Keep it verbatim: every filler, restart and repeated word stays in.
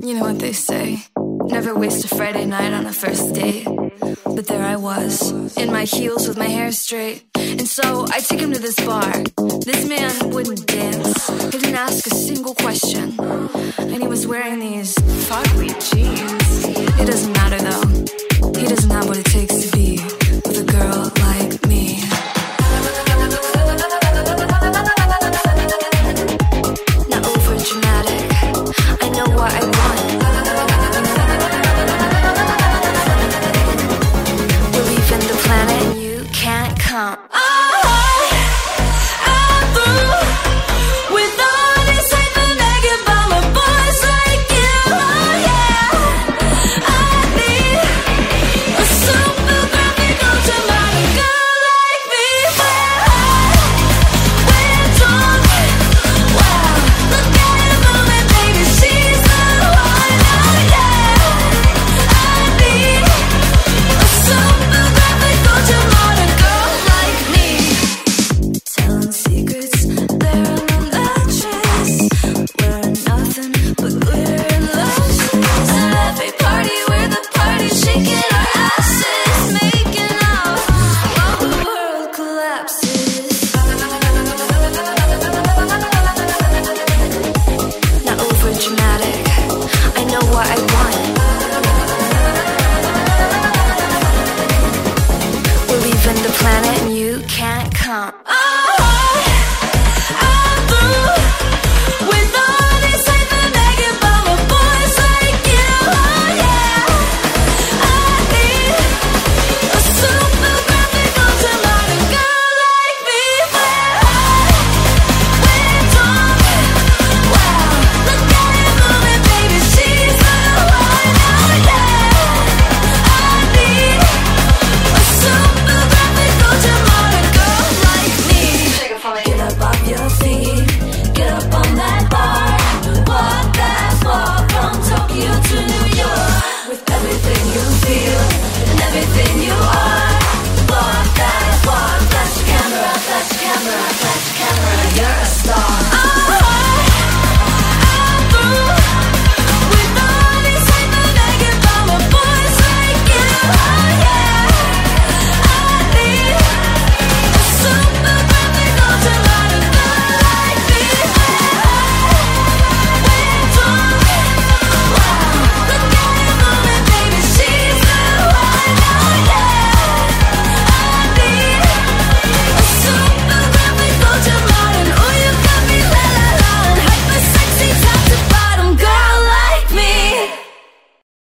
You know what they say, never waste a Friday night on a first date. But there I was, in my heels with my hair straight. And so I take him to this bar. This man wouldn't dance, he didn't ask a single question. And he was wearing these fugly jeans. It doesn't matter though,